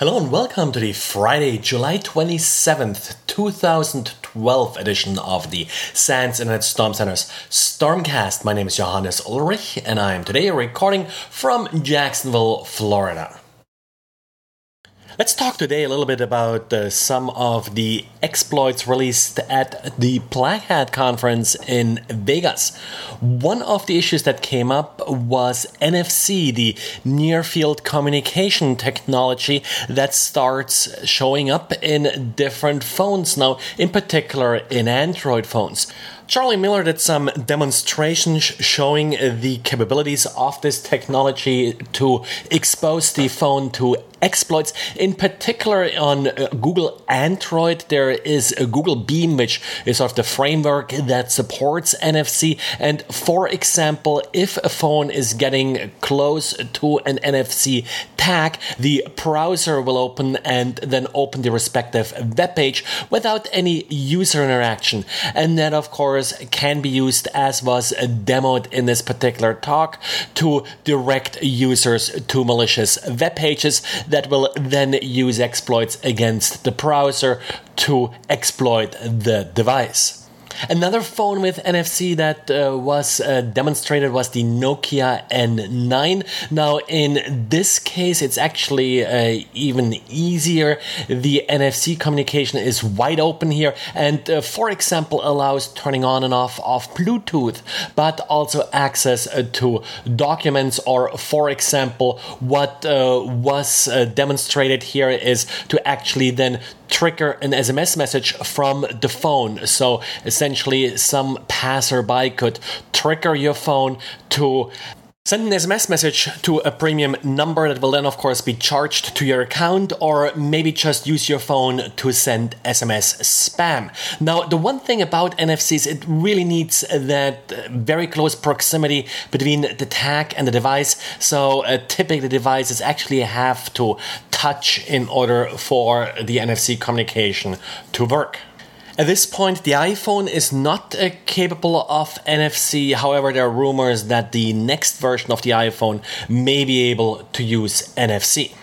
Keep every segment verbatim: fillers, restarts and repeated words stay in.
Hello and welcome to the Friday, July twenty-seventh, twenty twelve edition of the SANS Internet Storm Center's Stormcast. My name is Johannes Ulrich and I am today recording from Jacksonville, Florida. Let's talk today a little bit about uh, some of the exploits released at the Black Hat conference in Vegas. One of the issues that came up was N F C, the near-field communication technology that starts showing up in different phones now, in particular in Android phones. Charlie Miller did some demonstrations showing the capabilities of this technology to expose the phone to exploits. In particular on uh, Google Android, there is a Google Beam, which is sort of the framework that supports N F C. And for example, if a phone is getting close to an N F C tag, the browser will open and then open the respective web page without any user interaction. And that, of course, can be used, as was demoed in this particular talk, to direct users to malicious web pages that will then use exploits against the browser to exploit the device. Another phone with N F C that uh, was uh, demonstrated was the Nokia N nine. Now, in this case, it's actually uh, even easier. The N F C communication is wide open here and, uh, for example, allows turning on and off of Bluetooth, but also access uh, to documents, or, for example, what uh, was uh, demonstrated here is to actually then trigger an S M S message from the phone. So essentially, some passerby could trigger your phone to send an S M S message to a premium number that will then, of course, be charged to your account, or maybe just use your phone to send S M S spam. Now, the one thing about N F C is it really needs that very close proximity between the tag and the device. So uh, typically, the devices actually have to touch in order for the N F C communication to work. At this point, the iPhone is not uh, capable of N F C. However, there are rumors that the next version of the iPhone may be able to use N F C.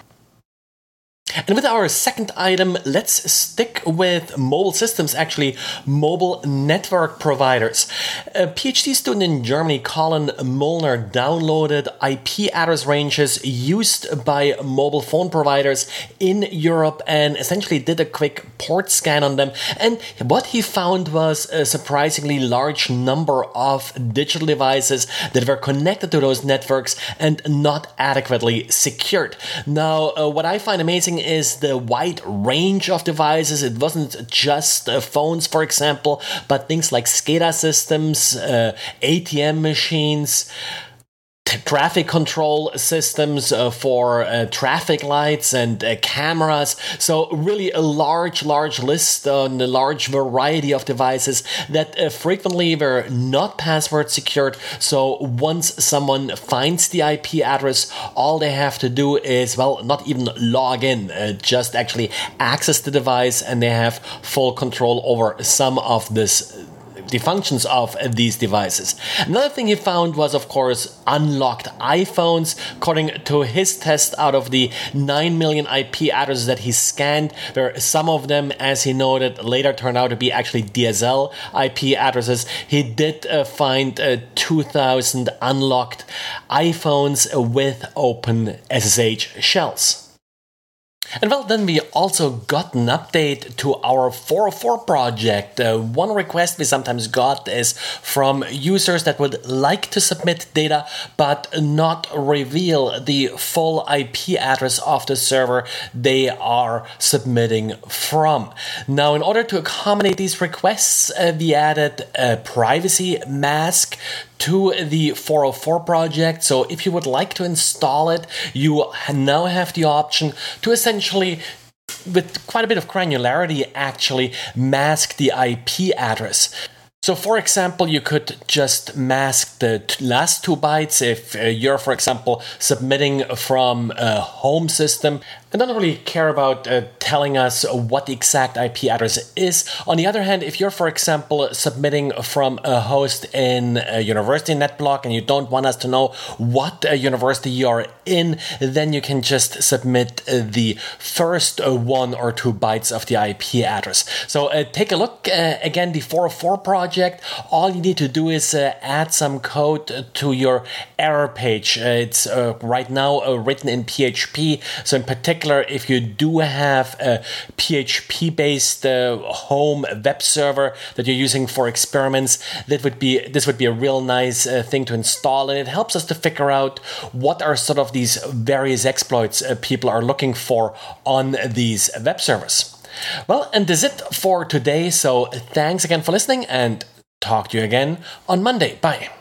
And with our second item, let's stick with mobile systems, actually mobile network providers. A PhD student in Germany, Colin Molnar, downloaded I P address ranges used by mobile phone providers in Europe and essentially did a quick port scan on them. And what he found was a surprisingly large number of digital devices that were connected to those networks and not adequately secured. Now, uh, what I find amazing is the wide range of devices. It wasn't just uh, phones, for example, but things like SCADA systems, uh, A T M machines, t- traffic control systems uh, for uh, traffic lights and uh, cameras. So really a large, large list on a large variety of devices that uh, frequently were not password secured. So once someone finds the I P address, all they have to do is, well, not even log in, uh, just actually access the device, and they have full control over some of this the functions of these devices. Another thing he found was, of course, unlocked iPhones. According to his test, out of the nine million I P addresses that he scanned, where some of them, as he noted, later turned out to be actually D S L I P addresses, he did uh, find uh, two thousand unlocked iPhones with open S S H shells. And well, then we also got an update to our four oh four project. Uh, one request we sometimes got is from users that would like to submit data but not reveal the full I P address of the server they are submitting from. Now, in order to accommodate these requests, uh, we added a privacy mask to the four oh four project. So if you would like to install it, you now have the option to essentially, with quite a bit of granularity, actually mask the I P address. So, for example, you could just mask the t- last two bytes if uh, you're, for example, submitting from a home system. and don't really care about uh, telling us what the exact I P address is. On the other hand, if you're, for example, submitting from a host in a university NetBlock and you don't want us to know what uh, university you're in, then you can just submit uh, the first uh, one or two bytes of the I P address. So uh, take a look. Uh, again, the four oh four project, all you need to do is uh, add some code to your error page. Uh, it's uh, right now uh, written in P H P, so in particular, if you do have a P H P-based uh, home web server that you're using for experiments, that would be this would be a real nice uh, thing to install, and it helps us to figure out what are sort of these various exploits uh, people are looking for on these web servers. Well, and that's it for today. So thanks again for listening, and talk to you again on Monday. Bye.